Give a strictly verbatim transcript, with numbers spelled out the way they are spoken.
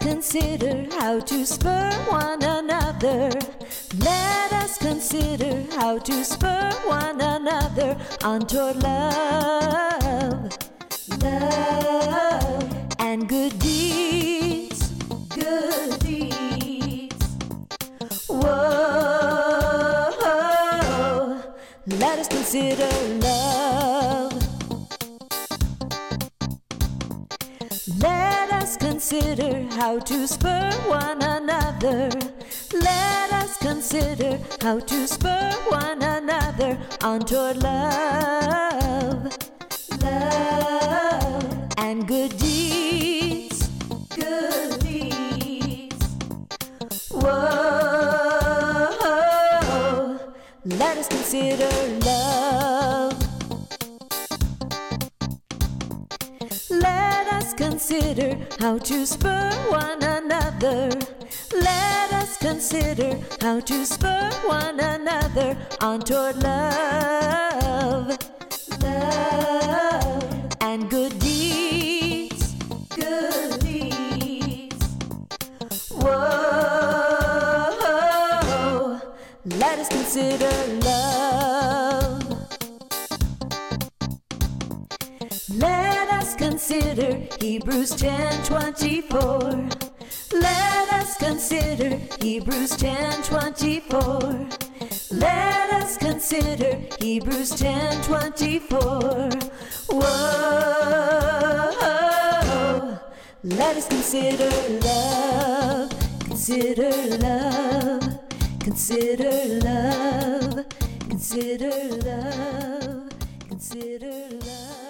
consider how to spur one another. Let us consider how to spur one another on toward love, love, and good deeds, good deeds. Whoa, let us consider love. Let us consider how to spur one another. Let us consider how to spur one another on toward love, love, and good deeds, good deeds. Whoa, let us consider love. Let us consider how to spur one another. Let us consider how to spur one another on toward love, love, and good deeds, good deeds. Whoa, let us consider love. Let us consider Hebrews ten twenty-four. Let us consider Hebrews ten twenty-four. Let us consider Hebrews ten twenty-four. Whoa, let us consider love, consider love, consider love, consider love, consider love.